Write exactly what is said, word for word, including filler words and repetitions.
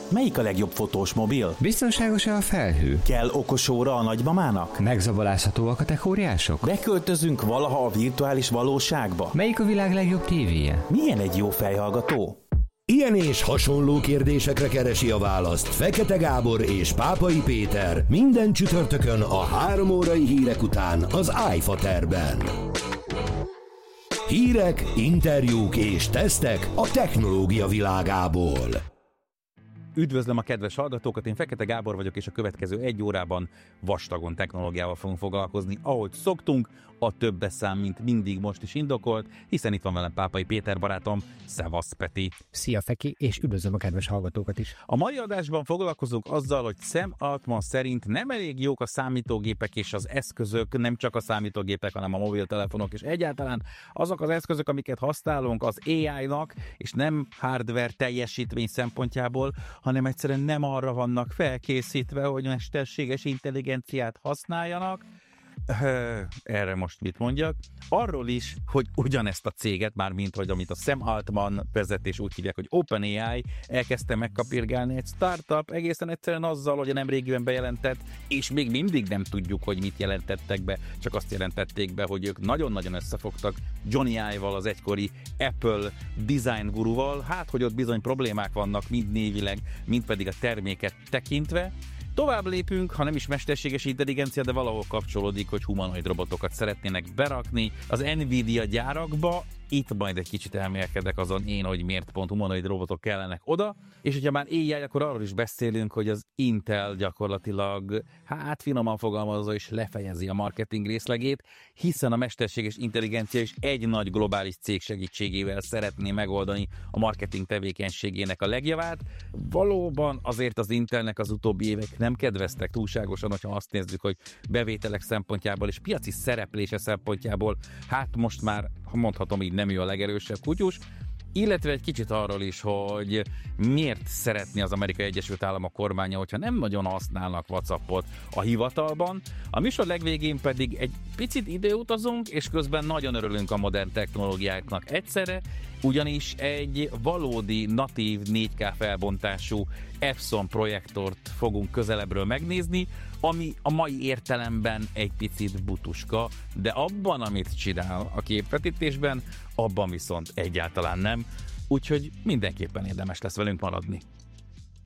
Melyik a legjobb fotós mobil? Biztonságos-e a felhő? Kell okos óra a nagymamának? Megzabolázhatóak a techóriások? Beköltözünk valaha a virtuális valóságba? Melyik a világ legjobb tévéje? Milyen egy jó fejhallgató? Ilyen és hasonló kérdésekre keresi a választ Fekete Gábor és Pápai Péter minden csütörtökön a három órai hírek után az iFaterben. Hírek, interjúk és tesztek a technológia világából. Üdvözlöm a kedves hallgatókat, én Fekete Gábor vagyok, és a következő egy órában vastagon technológiával fogunk foglalkozni, ahogy szoktunk, a többes szám, mint mindig most is indokolt, hiszen itt van velem Pápai Péter barátom. Szevasz, Peti! Szia, Feki, és üdvözlöm a kedves hallgatókat is! A mai adásban foglalkozunk azzal, hogy Sam Altman szerint nem elég jók a számítógépek és az eszközök, nem csak a számítógépek, hanem a mobiltelefonok, és egyáltalán azok az eszközök, amiket használunk az á í-nak, és nem hardware teljesítmény szempontjából, hanem egyszerűen nem arra vannak felkészítve, hogy mesterséges intelligenciát használjanak. Erre most mit mondjak? Arról is, hogy ugyanezt a céget, mármint hogy amit a Sam Altman vezet, és úgy hívják, hogy OpenAI, elkezdte megkapirgálni egy startup, egészen egyszerűen azzal, hogy a nemrégiben bejelentett, és még mindig nem tudjuk, hogy mit jelentettek be, csak azt jelentették be, hogy ők nagyon-nagyon összefogtak Johnny Ive-val, az egykori Apple design guruval, hát hogy ott bizony problémák vannak, mind névileg, mind pedig a terméket tekintve. Tovább lépünk, ha nem is mesterséges intelligencia, de valahol kapcsolódik, hogy humanoid robotokat szeretnének berakni az Nvidia gyárakba. Itt majd egy kicsit elmélkedek azon én, hogy miért pont humanoid robotok kellenek oda. És hogyha már á í, akkor arról is beszélünk, hogy az Intel gyakorlatilag, hát finoman fogalmazva is lefejezi a marketing részlegét, hiszen a mesterséges intelligencia is egy nagy globális cég segítségével szeretné megoldani a marketing tevékenységének a legjavát. Valóban azért az Intelnek az utóbbi évek nem kedveztek túlságosan, hogyha azt nézzük, hogy bevételek szempontjából és piaci szereplése szempontjából, hát most már mondhatom így, nem ő a legerősebb kutyus, illetve egy kicsit arról is, hogy miért szeretné az Amerikai Egyesült Államok kormánya, hogyha nem nagyon használnak WhatsAppot a hivatalban. A műsor legvégén pedig egy picit időutazunk, és közben nagyon örülünk a modern technológiáknak egyszerre, ugyanis egy valódi natív négy ká felbontású Epson projektort fogunk közelebbről megnézni, ami a mai értelemben egy picit butuska, de abban, amit csinál a képvetítésben, abban viszont egyáltalán nem, úgyhogy mindenképpen érdemes lesz velünk maradni.